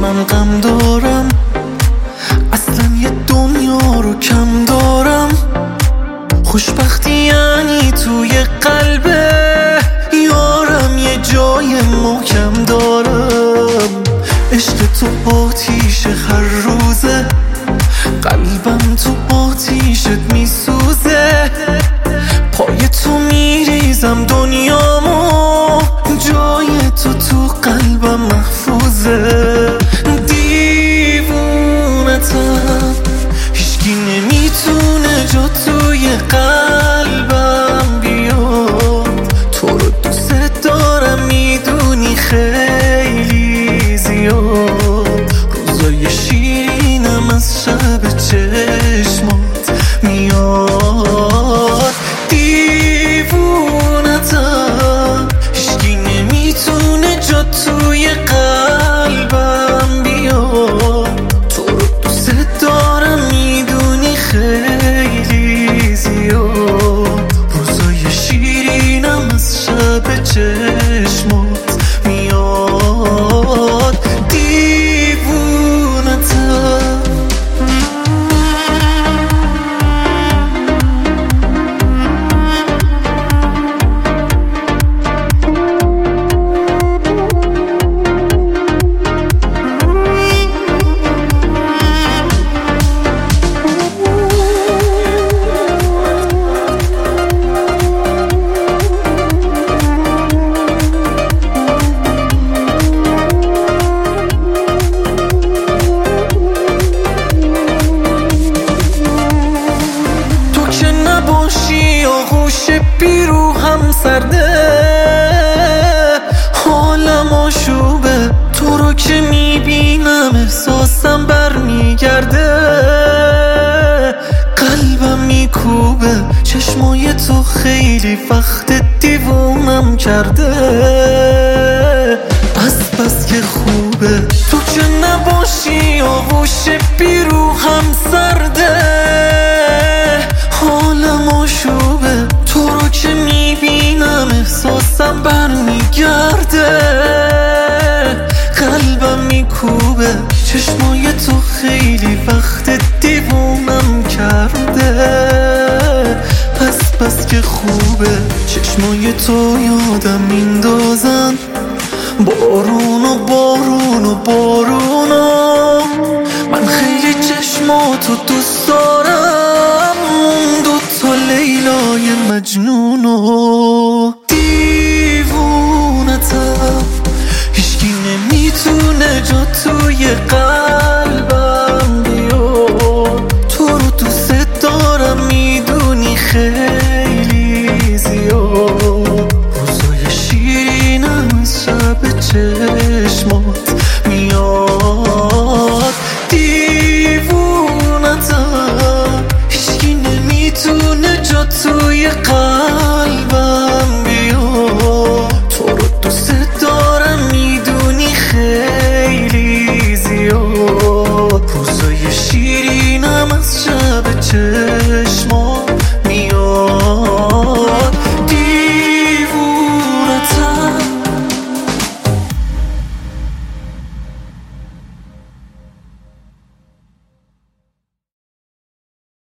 من غم دارم، اصلا یه دنیا رو کم دارم. خوشبختی یعنی توی قلب یارم یه جای محکم دارم. عشق تو آتیش هر روزه، قلبم تو آتیشت میسوزه. پای تو میریزم دنیامو، جای تو قلبم محفوظه. دیوونتم، هیچکی نمیتونه جا توی قلبم بیاد. تو رو دوست دارم میدونی خیلی زیاد. روزای شیرینم از شب چشمات میاد. دیوونتم، هیچکی نمیتونه جا توی قلبم بیاد. تو رو دوست دارم میدونی خیلی زیاد. روزای شیرینم از شب چشمات میاد. دیوونتم. آغوش بیرو هم سرده، حالم آشوبه. تو رو که میبینم احساسم برمیگرده. قلبم میکوبه، چشمای تو خیلی وقت دیوونم کرده. بس که خوبه تو که نباشی، آغوش بیرو هم سرده. حالم آشوبه، تو رو که میبینم احساسم برمیگرده. قلبم میکوبه، چشمای تو خیلی وقت دیوونم کرده. بس که خوبه، چشمای تو یادم میندازن بارون و بارون و بارونو. من خیلی چشماتو دوست دارم، اون دوتا لیلای مجنونو. دیوونتم، هیچکی نمیتونه جا توی قلبم بیاد. تو رو دوست دارم میدونی خیلی زیاد. روزای شیرینم از شب